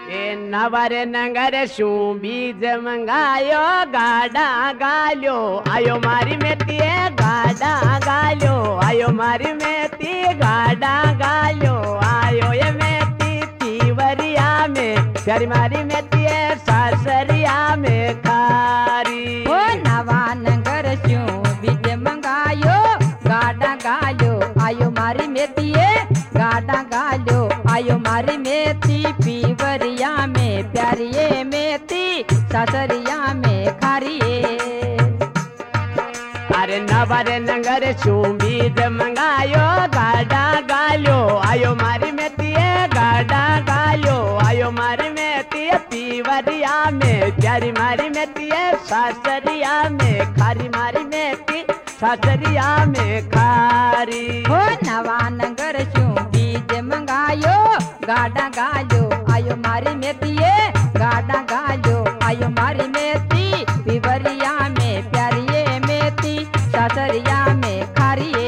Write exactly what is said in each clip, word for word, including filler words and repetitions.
ए नवर नंगर शू बीज मंगायो गाड़ा गालो आयो मारी मेती गाड़ा गालो आयो मारी मेती गाड़ा गालो आयो ये मेती तीवरिया में प्यारी मारी मेती सासरिया में खारी ओ नवा नंगर शू बीज मंगायो गाड़ा गालो आयो मारी मेती गाड़ा गालो आयो मारी मेती पीवरिया में प्यारिये मेती सासरिया में खारिये अरे नवर नंगर शू बीज मंगायो गाड़ा गालो आयो मारी मेती गाड़ा गालो आयो मारी मेती पीवरिया में प्यारी मारी मेती सासरिया में खारी मारी मेती सासरिया में खारी हो नवा नंगर शू बीज मंगायो गाड़ा गालो आयो मारी मेती गाड़ा गालो आयो मारी मेती पीवरिया में प्यारिये मेती सासरिया में खारिये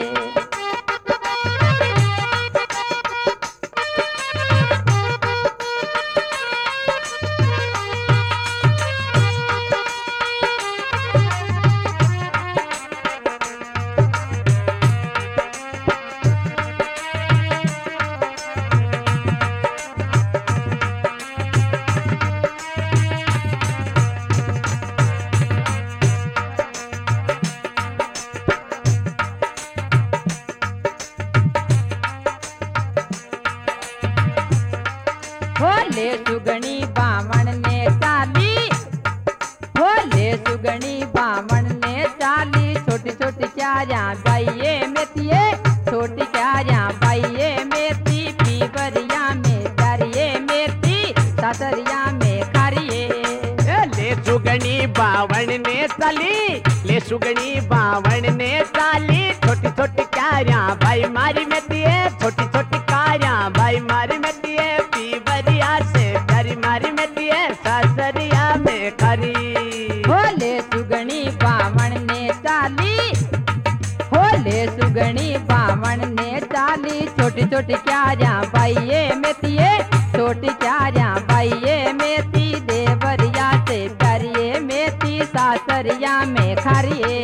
भोले सुगणी बामण ने चाली भोले सुगणी बामण ने चाली छोटी छोटी क्यारियां बाइये मेतिये छोटी क्यारियां बाइये मेती पीवरिया में प्यारिये मेती सासरिया में खारिये ले सुगणी बावण ने चाली ले सुगणी बावण ने चाली छोटी छोटी क्यारियां भाई मारी मेती छोटी छोटी क्यारियां भाई मारी मेती पीवरिया से प्यारी मारी मेती सासरिया में खरी भोले सुगणी बामण ने चाली भोले सुगणी बामण ने चाली छोटी छोटी क्यारियां बाइये मेतिये छोटी क्यारियां बाइये मेती देवरिया से प्यारिये मेती सासरिया में खारिये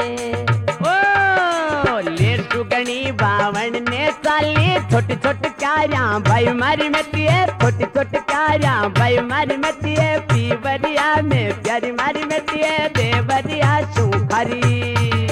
ओ ले सुगणी बावण ने चाली छोटी छोटी क्यारियां भाई मारी मेती छोटी छोटी क्यारियां भाई मारी मेती पीवरिया में प्यारी मारी मेती देवरिया सुखरी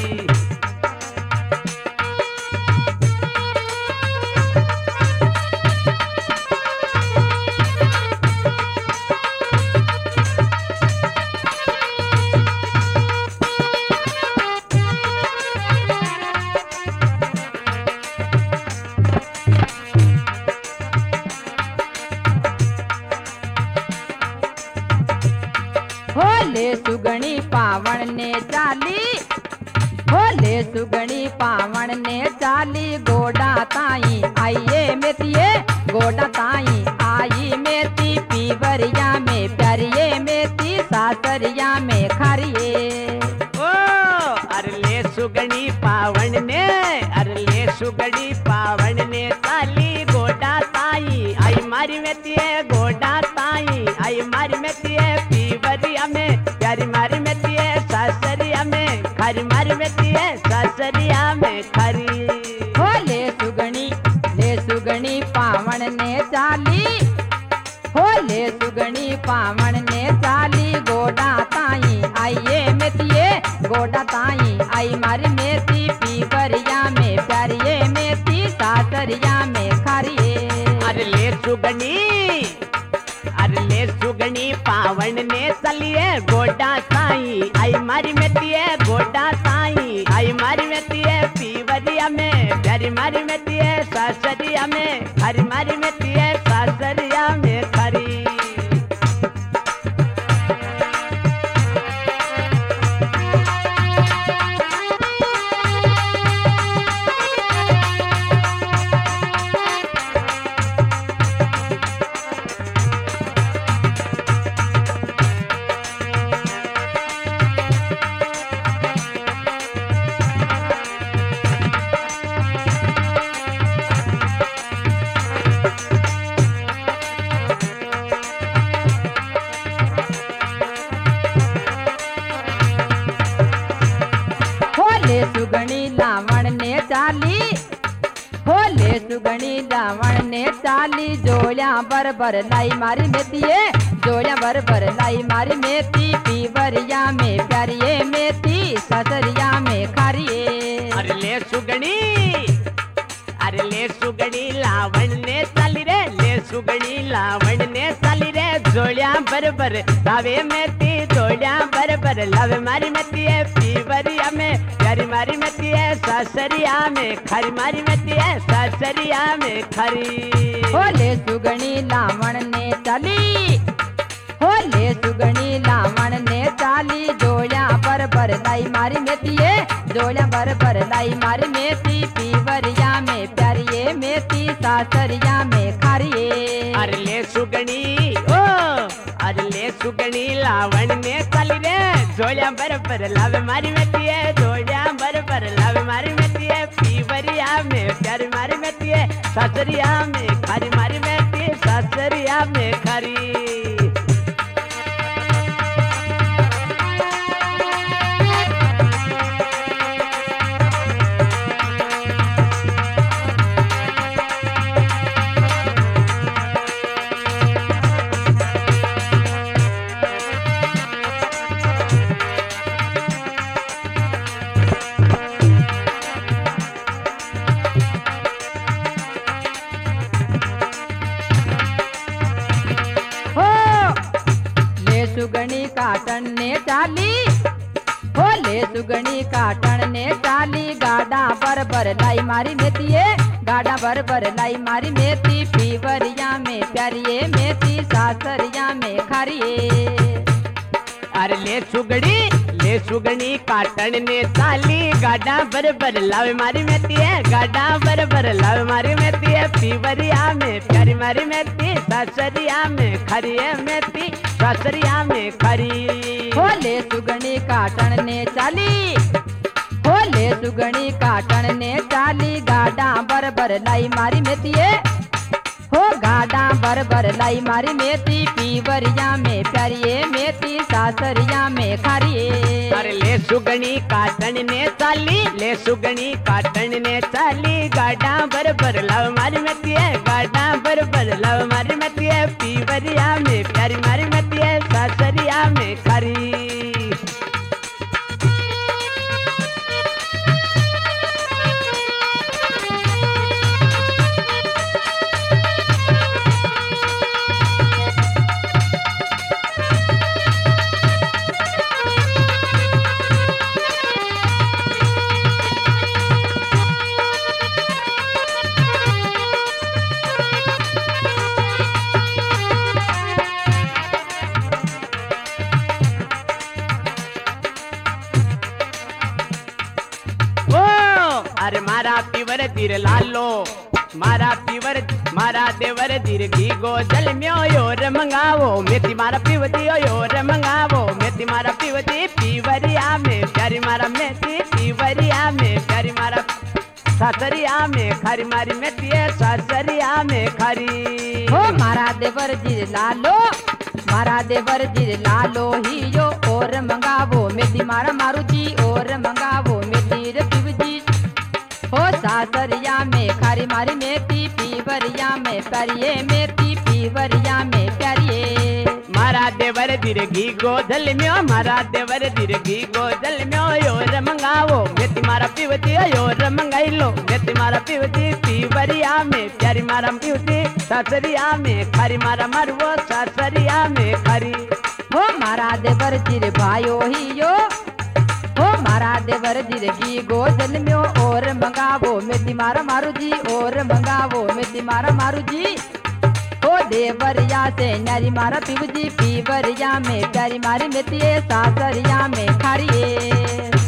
भोले सुगणी पावण ने चाली भोले सुगणी पावण ने चाली गोडा ताई आइये मेतिये गोडा ताई आई मेती पीवरिया में प्यारिये मेती सासरिया में खारिये ओ अरे ले सुगणी पावण ने अरे ले सुगणी पावण ने चाली गोडा ताई आई मारी मेती गोडा ताई आई मारी मेती पीवरिया में प्यारी मारी मेती सासरिया में खरी मारी मेती सासरिया में खरी भोले सुगणी ले सुगणी पावण ने चाली भोले सुगणी पावण ने चाली गोडा ताई आइये मेतिये गोडा ताई आई मारी मेती पीवरिया में प्यारिये मेती सासरिया में खारिये अरे ले सुगणी अरे ले सुगणी पावण ने चलिए गोडा ताई आई मारी मेती गोडा ताई आई मारी मेती पीवरिया में प्यारी मारी मेती सासरिया में हरी मारी मेती सासरिया में खरी जोड़िया बर बर लाई मारी मेथिए जोड़िया बर बर लाई मारी मेथी पीवरिया में प्यारिये मेथी ससरिया में खारिये। अरे ले सुगणी अरे ले सुगणी लावण ने चाली रे ले सुगणी लावण ने चाली रे जोड़िया बरबर लावे मेथी जोड़िया बरबर लावे मारी मेथी है पीवरिया में प्यारी मारी मेथी है ससरिया में खरी मारी मेथी है ससरिया में खरी। हो ले सुगणी लावण ने चाली हो ले सुगणी लावण ने चाली जोड़िया बर बर लाई मारी मेथी है जोड़िया बर बर लाई मारी मेथी पीवरिया में प्यारिये मेथी सासरिया में खारिये। अरे ले सुगणी ओ अरे ले सुगणी लावण ने चाली रे जोड़िया बरबर लावे मारी मेथी है जोड़िया बरबर लावे मारी मेथी है पीवरिया में प्यारी मारी मेथी है सासरिया में खारी मारी मेथी सासरिया में खारी। सुगणी काटन ने चाली हो ले सुगणी काटन ने चाली गाडा बर बर लाई मारी मेथिए गाडा बर बर लाई मारी मेथी पीवरिया में प्यारिये मेथी सासरिया में खारिये। अरे ले सुगड़ी ले सुगणी काटन ने चाली गाडा बरबर लावे मारी मेथी है गाडा बरबर लावे मारी मेथी है पीवरिया में प्यारी मारी मेथी सासरिया में खरी है मेथी सासरिया में खरी। हो ले सुगणी काटन ने चाली हो ले सुगणी काटन ने चाली गाडा बर बर लाई मारी मेथी है हो गाडा बर बर लाई मारी मेथी पीवरिया में प्यारिये मेथी सासरिया में खारिये। अरे ले सुगणी काटन ने चाली ले सुगणी काटन ने चाली गाडा बरबर लाव मारी मेथी है गाडा बरबर लाव मारी मेथी है पीवरिया में प्यारी मारी मेथी है सासरिया में खारी। अरे मारा पीवर धीर लालो मारा पीवर मारा देवर धीर घी गो जल म्यो योर मंगावो मेथी मारा पीवती योर मंगावो मेथी मारा पीवती पीवरिया में प्यारी मारा मेथी पीवरिया में प्यारी मारा सासरिया में खरी मारी मेथी है सासरिया में खरी। हो मारा देवर धीर लालो मारा देवर धीर लालो ही यो और मंगावो मेथी मारा मारू जी और मंगावो मेथी रे पीवजी हो सासरिया में खारी मारी मेथी पीवरिया में प्यारिये मेथी पीवरिया में प्यारिये। मारा देवर धीर घी गोदल म्यो मारा देवर धीर घी गोदल म्यो योर मंगावो मेथी मारा पीवती योर मंगाई लो मेथी मारा पीवती पीवरिया में प्यारी मारा पीवती सासरिया में खारी मारा मारवो सासरिया में खरी। हो मारा देवर धीर भायो ही यो हो मारा देवर धीर घी गोदल म्यो और मंगावो मेथी मारा मारू जी और मंगावो मेथी मारा मारू जी हो देवरिया से नारी मारा पीवजी पीवरिया में प्यारी मारी मेथी सासरिया में खारिये।